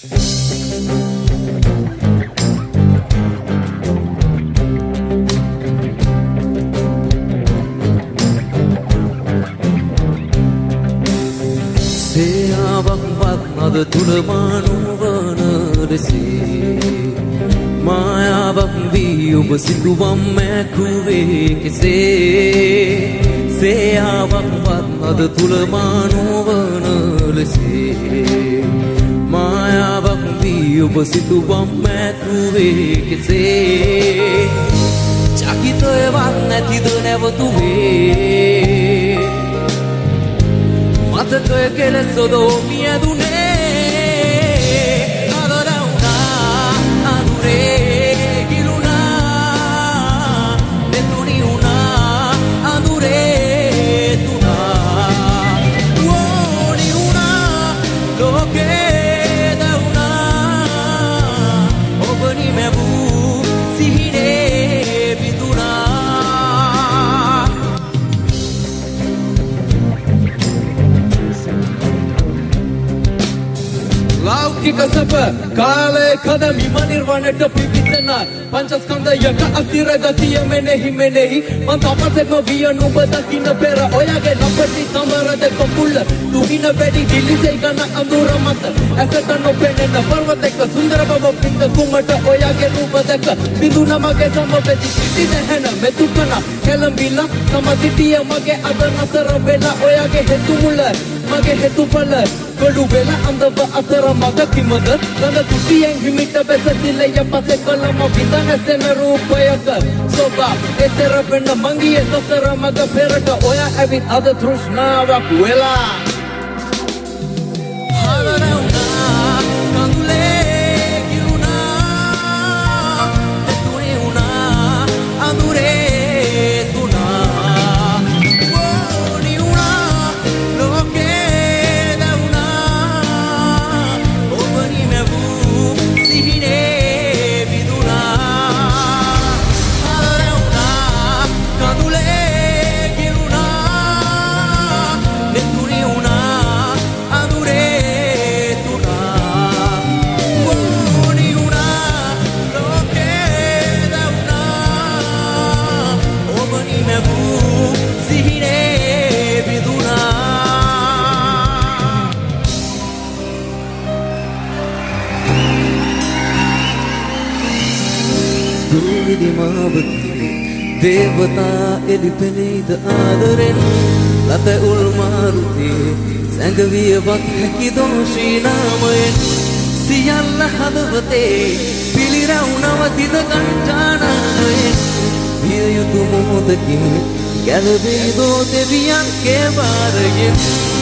අද තුල මානුවන දෙසේ මායාවක් වී ඔබ සිතුවම් මැකුවේ කෙසේ සේයාවක්වත් අද තුල මානුවන ලෙසේ මායාවක් වී ඔබ සිතුවම් මැකුවේ කෙසේ චකිතයක් නැතිද නැවතුවේ මතකය කෙලෙසොදෝ මියදුනේ Kasap kale kadam iman nirvanට පිවිසෙන පංචස්කන්ධයක අසිර ගතිය මෙනෙහි මන් තපසෙම විය නුඹ දකින්න පෙර ඔයගේ නපටි සමරද කොපුල්ල තුහින වැඩි දිලිසෙයි ගන අඳුර මත ඇසට නොපෙනෙන පර්වතයක සුන්දර බව පිට කුමට ඔයගේ රූප දැක බිඳුන මගේ සමපෙති සිටි නැහෙන මෙතුකන කෙලඹිලා සමදිටිය මගේ අද නතර වෙලා ඔයගේ හෙතු මුල මගේ හෙතුඵල කොළු වෙලා අඳව අතර මග කිමද ගඳ තුටියෙන් හිමිට බැසතිලය පසේ කලම විඳන සෙන රූපයක සෝබා එතර වෙන මංගියේ සසර මග පෙරට ඔය ඇවිත් අද තෘෂ්ණාවක් වෙලා හරවුණා කඳුලේ ගිරුණා තුනේ වුණා අඳුරේ දේවතා එලිපෙනීද ආදරෙන් ලත උල්මාරුතේ සැඟවියවත් හැකි දෝෂී නාමයෙන් සියල්ල හදවතේ පිළිරවුනවතිද කංචානායෙන් විය යුතු මොහොතකින් ගැලවෙයි දෝ දෙවියන්ගේ වාරයෙන්